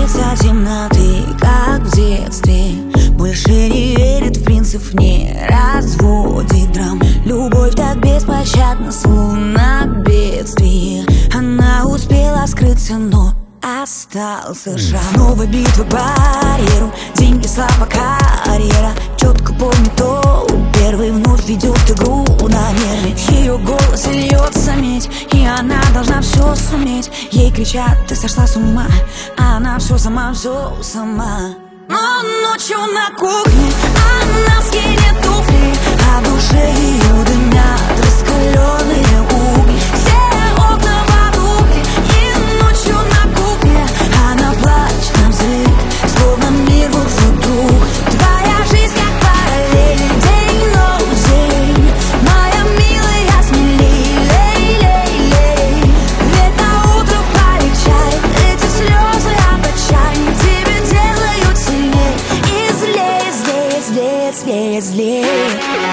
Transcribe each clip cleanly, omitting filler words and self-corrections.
боится темноты, как в детстве. Больше не верит в принцип, не разводит драм. Любовь так беспощадна, словно бедствие. Она успела скрыться, но остался шаг. Снова битва к барьеру, деньги, слава, карьера. Четко помню то, первый вновь ведет игру на нервы. Ее голос льется медь, и она должна все суметь. Ей кричат: ты сошла с ума, а она все сама. Но ночью на кухне она скинет туфли, а в душе ее дымят раскаленные угли. Все окна потухли, и ночью на кухне она плачет на взрыв, словно мир вот вдруг. Твоя жизнь как параллель, день, новый день. Моя милая, смелей, лей, лей, лей. Ведь на утро полегчает, эти слезы от отчаяния тебя делают сильней. И злее, злее, злее, злее, злее.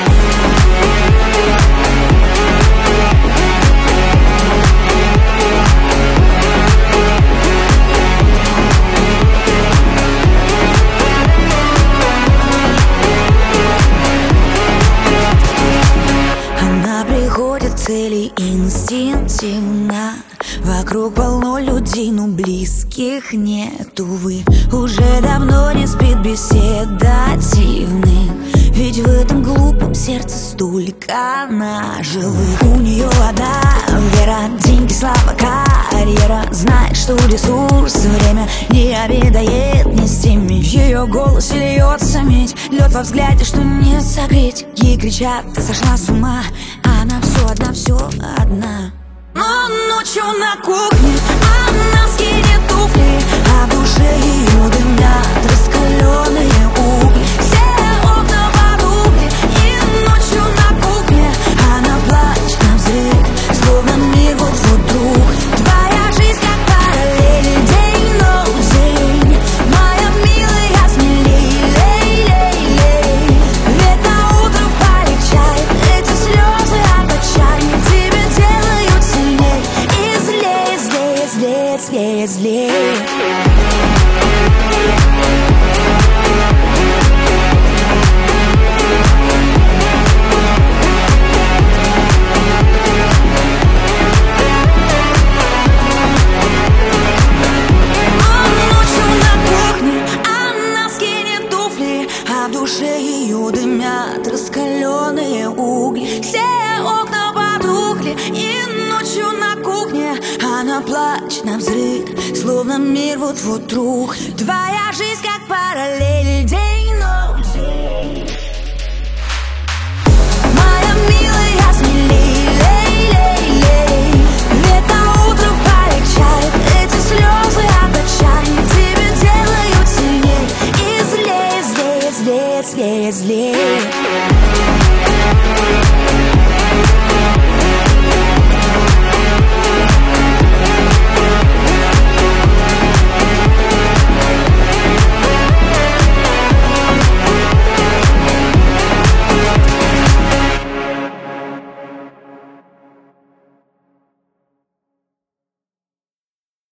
Цели инстинктивно. Вокруг полно людей, но близких нет, увы. Уже давно не спит беседа дивных, ведь в этом глупом сердце столько наживых. У нее одна вера, деньги, слава, карьера. Знает, что ресурс время не обедает ни с теми. В ее голосе льется медь, лед во взгляде, что не согреть. Ей кричат: ты сошла с ума, а она все одна, все одна. Но ночью на кухне она скинет туфли, а в душе ее дымят раскаленные угли. Все окна потухли, и ночью на кухне она плачет на взрыв, словно мир вот вдруг. Твоя жизнь как параллель, день, новый день. Моя милая, смелей, лей, лей, лей. Ведь на утро полегчает, эти слезы от отчаяния тебя делают сильней. И злее, злее, злее, злее, злее. А в душе ее дымят раскаленные угли. Все окна потухли, и ночью на кухне она плачет на взрыв, словно мир вот вдруг. Твоя жизнь как параллель, день, новый день. Моя милая, смелей, лей, лей, лей. Ведь на утро полегчает, эти слезы от отчаяния тебя делают сильней. И злее, злее, злее, злее, злее.